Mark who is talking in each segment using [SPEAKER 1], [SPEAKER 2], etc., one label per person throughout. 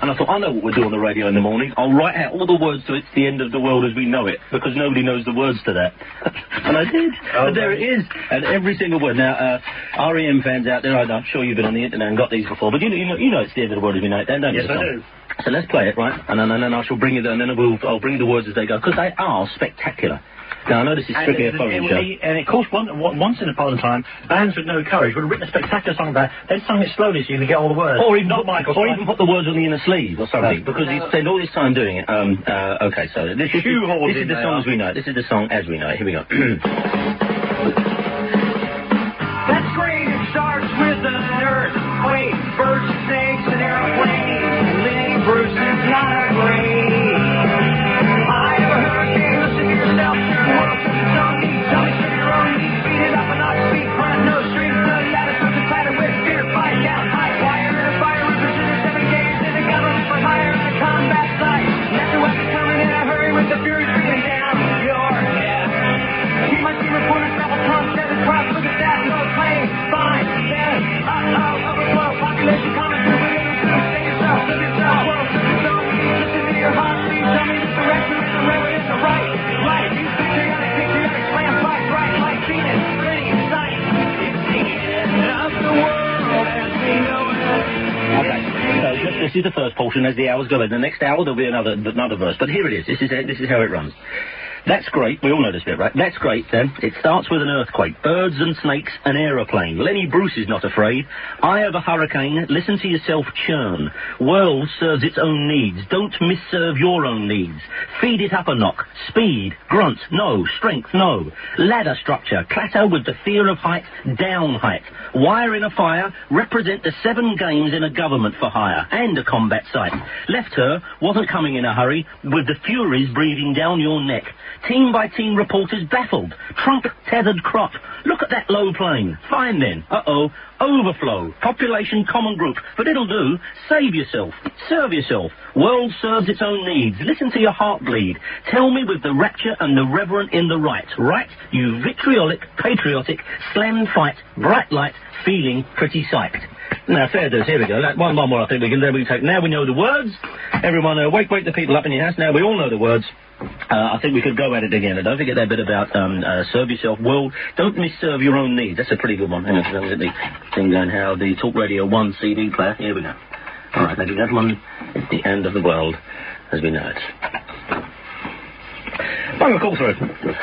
[SPEAKER 1] And I thought, I know what we'll do on the radio in the morning. I'll write out all the words to It's the End of the World as We Know It, because nobody knows the words to that. And I did. And there it is. And every single word. Now, REM fans out there, I'm sure you've been on the internet and got these before, but you know It's the End of the World as We Know It, don't you?
[SPEAKER 2] Yes, I do.
[SPEAKER 1] So let's play it, right? And then I shall bring you and then I'll bring the words as they go, because they are spectacular. Now, I know this is strictly a phone show.
[SPEAKER 2] And of course, once in a time, bands with no courage would have written a spectacular song about it. They'd sung it slowly so you could get all the words.
[SPEAKER 1] Or even, even put the words on the inner sleeve or something, because he'd spend all his time doing it. Okay, so this is the song as we know it. This is the song as we know it. Here we go.
[SPEAKER 3] That's great. It starts with an earthquake, birds, snakes, and airplanes. Lenny Bruce is not afraid. I have a hurricane. Listen to yourself. Turn the world to its own needs. Tell me to your own needs. Speed it up and not speed. Front, no strings, no lattice. With the planet with fear. Fight down, high wire and a fire. Represented 7 days in a government for hire and a combat site. That's the weapon coming in a hurry with the fury breathing down your neck. Keep my team reporters, travel Trump, seven cross with the staff, no plane. Fine, then, overflow, population coming through, but it'll do. Save yourself, world, listen to your heart, please tell me the direction is the reverend is the right. Use patriotic, slam fight, bright like Venus, pretty sight. It's the end of the world as we know it.
[SPEAKER 1] Okay, so this is the first portion as the hours go in. The next hour there'll be another verse, but here it is. This is how it runs. That's great. We all know this bit, right? That's great, then. It starts with an earthquake, birds and snakes, an aeroplane. Lenny Bruce is not afraid. Eye of a hurricane. Listen to yourself churn. World serves its own needs. Don't misserve your own needs. Feed it up a knock. Speed. Grunt. No. Strength. No. Ladder structure. Clatter with the fear of height. Down height. Wire in a fire. Represent the 7 games in a government for hire. And a combat site. Left her. Wasn't coming in a hurry. With the furies breathing down your neck. Team by team reporters baffled. Trump tethered crop. Look at that low plane. Fine then. Overflow. Population common group. But it'll do. Save yourself. Serve yourself. World serves its own needs. Listen to your heart bleed. Tell me with the rapture and the reverent in the right. Right, you vitriolic, patriotic, slam fight, bright light, feeling pretty psyched. Now, fair dues, here we go. One more I think we can take. Now we know the words. Everyone, wake the people up in your house. Now we all know the words. I think we could go at it again. And don't forget that bit about serve yourself, world. Don't misserve your own needs. That's a pretty good one. Hang on, let me get the thing going. How the Talk Radio 1 CD player. Here we go. All right, ladies and gentlemen, it's the end of the world as we know it. I'm going to call through.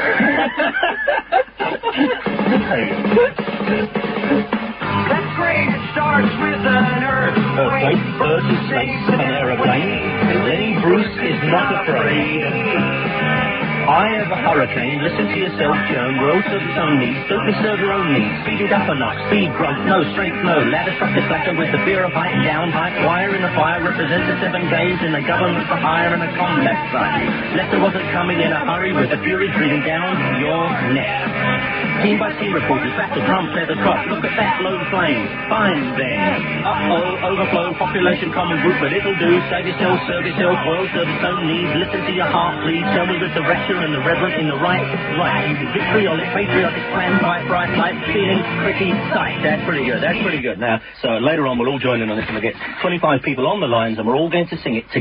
[SPEAKER 3] That's great. It starts with an earthquake,
[SPEAKER 1] birds and snakes, an aeroplane. Lenny Bruce is not afraid. Eye of a hurricane. Listen to yourself churn. World serves its own needs. Don't misserve your own needs. Speed it up a knock. Speed grunt. No strength. No. Ladder structure clatter with the fear of height. Down height. Wire in the fire. Represents the 7 games in the government for hire and a combat site. Lester wasn't coming in a hurry with the fury breathing down your neck. Team by team reporters battle Trump feather crop. Look at that low plane. Fine then. Overflow. Population common group, but it'll do. Save yourself. Serve yourself. World serve its own needs. Listen to your heart, please. Tell me with the rapture and the reverent in the right. You vitriolic, patriotic, slam fight, bright light, feeling pretty sight. That's pretty good. Now, so later on we'll all join in on this and we'll get 25 people on the lines and we're all going to sing it together.